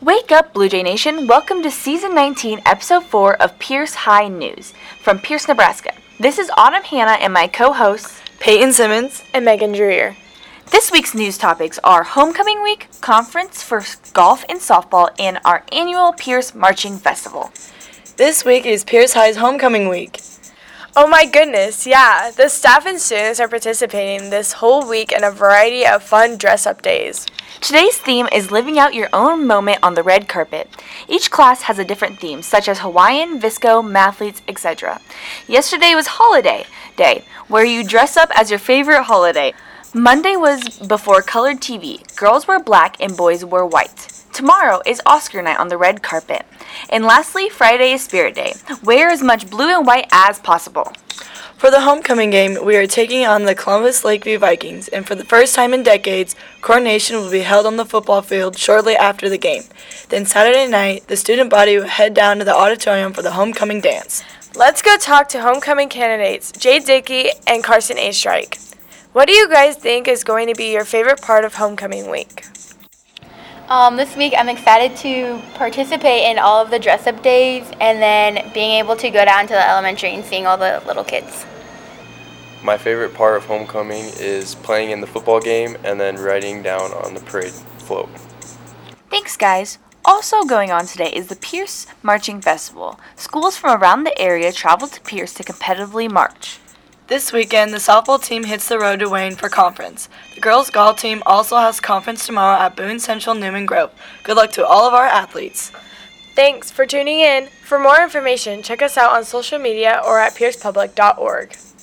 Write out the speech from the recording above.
Wake up, Blue Jay Nation. Welcome to Season 19, Episode 4 of Pierce High News from Pierce, Nebraska. This is Autumn Hanna and my co-hosts, Peyton Simmons and Megan Dreer. This week's news topics are Homecoming Week, Conference for Golf and Softball, and our annual Pierce Marching Festival. This week is Pierce High's Homecoming Week. Oh my goodness, yeah. The staff and students are participating this whole week in a variety of fun dress-up days. Today's theme is living out your own moment on the red carpet. Each class has a different theme, such as Hawaiian, Visco, Mathletes, etc. Yesterday was Holiday Day, where you dress up as your favorite holiday. Monday was before colored TV. Girls wore black and boys wore white. Tomorrow is Oscar night on the red carpet. And lastly, Friday is Spirit Day. Wear as much blue and white as possible. For the homecoming game, we are taking on the Columbus Lakeview Vikings, and for the first time in decades, coronation will be held on the football field shortly after the game. Then Saturday night, the student body will head down to the auditorium for the homecoming dance. Let's go talk to homecoming candidates Jade Dickey and Carson A. Strike. What do you guys think is going to be your favorite part of homecoming week? This week I'm excited to participate in all of the dress-up days and then being able to go down to the elementary and seeing all the little kids. My favorite part of homecoming is playing in the football game and then riding down on the parade float. Thanks, guys. Also going on today is the Pierce Marching Festival. Schools from around the area travel to Pierce to competitively march. This weekend, the softball team hits the road to Wayne for conference. The girls' golf team also has conference tomorrow at Boone Central Newman Grove. Good luck to all of our athletes. Thanks for tuning in. For more information, check us out on social media or at piercepublic.org.